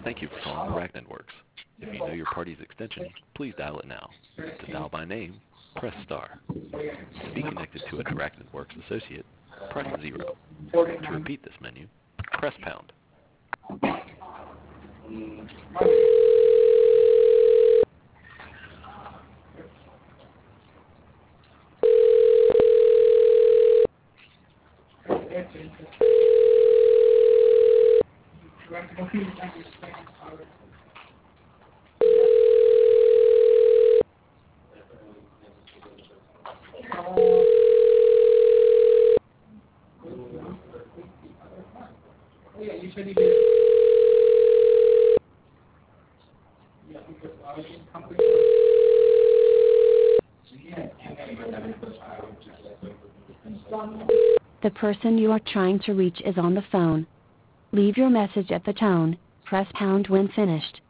Thank you for calling ArachnidWorks. If you know your party's extension, please dial it now. To dial by name, press star. To be connected to an ArachnidWorks associate, press 0. To repeat this menu, press pound. The person you are trying to reach is on the phone. Leave your message at the tone. Press pound when finished.